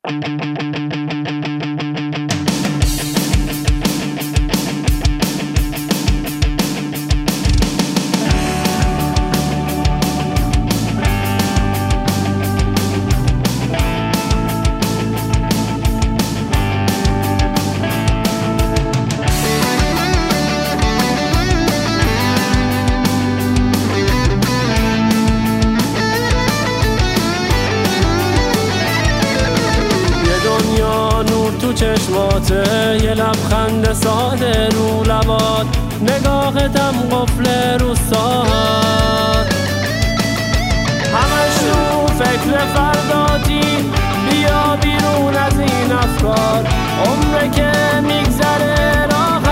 تو چشماته، یه لبخند ساده رو لبات، نگاهتم قفل رو ساعت، همش رو فکر فرداتی. بیا بیرون از این افکار، عمره که میگذره راحت.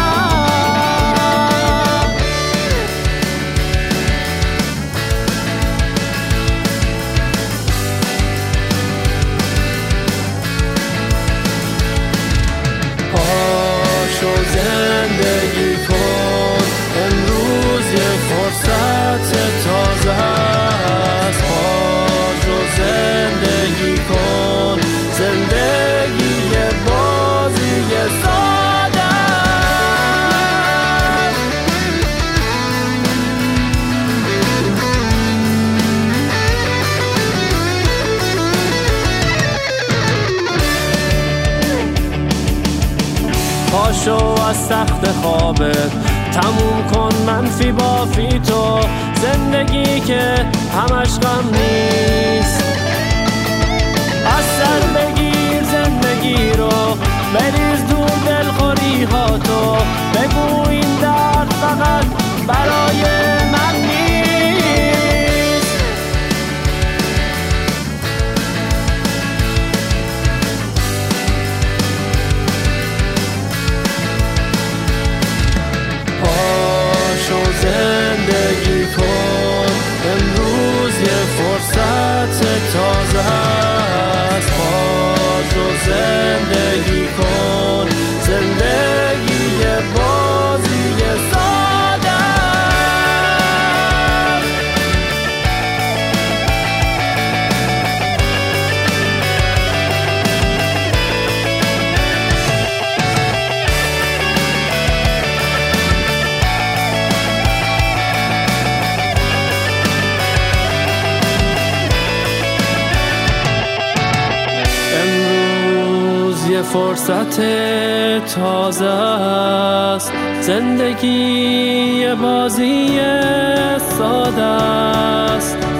پاشو زندگی کن، امروز یه فرصت تازه است. پاشو زندگی کن، زندگی یه بازی ساده است. پاشو از تخت خوابت، تموم کن منفی بافی تو، زندگی که همش غم نیست. از سر بگیر زندگی رو، بریز دور دلخوری ها تو، بگو این درد فقط برای من نیست. پاشو زندگی کن، امروز یه فرصت تازه است. پاشو زندگی کن، زندگی یه بازی ساده است. یه فرصت تازه است، زندگی یه بازی ساده است.